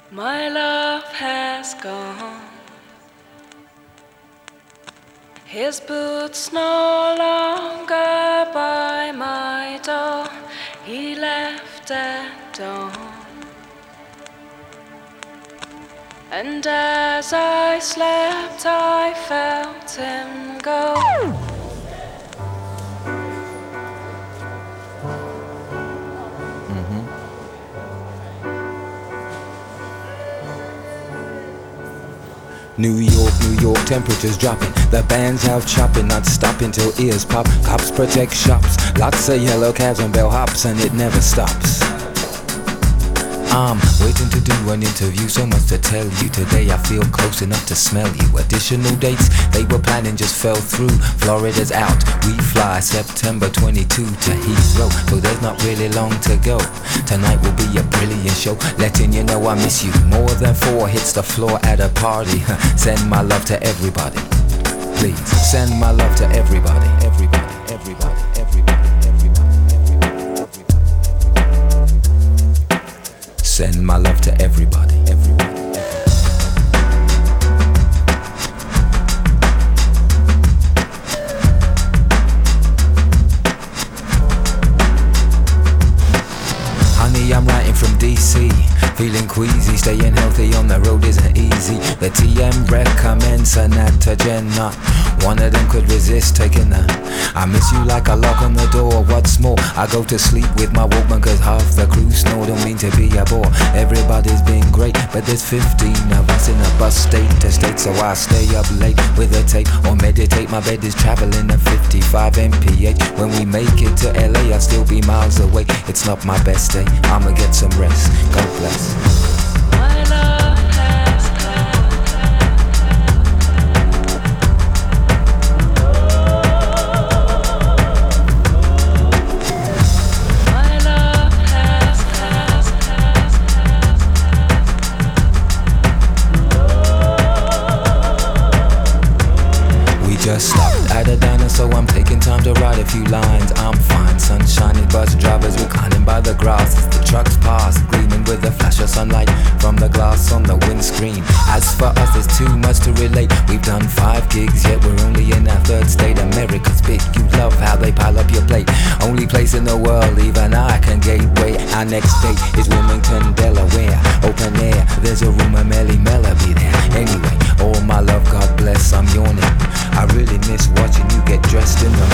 My love has gone. His boots no longer by my door. He left at dawn. And as I slept, I felt him go. New York, temperatures dropping. The band's out chopping, not stopping till ears pop. Cops protect shops, lots of yellow cabs and bellhops, and it never stops. I'm waiting to do an interview, so much to tell you. Today I feel close enough to smell you. Additional dates they were planning just fell through. Florida's out, we fly September 22 to Heathrow, so there's not really long to go. Tonight will be a brilliant show, letting you know I miss you. More than 4 hits the floor at a party. Send my love to everybody, please. Send my love to everybody, everybody, everybody, everybody. Send my love to everybody, everybody. Honey, I'm writing from DC, feeling queasy, staying healthy on the road isn't easy. The TM recommends Sonata Jenna. One of them could resist taking that. I miss you like a lock on the door. What's more, I go to sleep with my Walkman, cause half the crew snore. Don't mean to be a bore, everybody's been great, but there's 15 of us in a bus state to state. So I stay up late with a tape or meditate. My bed is traveling at 55 mph. When we make it to LA, I'll still be miles away. It's not my best day, I'ma get some rest. God bless. My love has gone. My love has We just stopped at a diner, so I'm taking time to write a few lines. I'm fine, sun shining, bus drivers reclining by the grass as the trucks pass, gleaming with a flash of sunlight from the glass on the windscreen. As for us, there's too much to relate. We've done 5 gigs, yet we're only in our 3rd state. America's big, you love how they pile up your plate. Only place in the world even I can gateway. Our next date is Wilmington, Delaware. Open air, there's a room of Melly Mella be there. Anyway, all my love, God bless, I'm yawning. I really miss watching you get dressed in the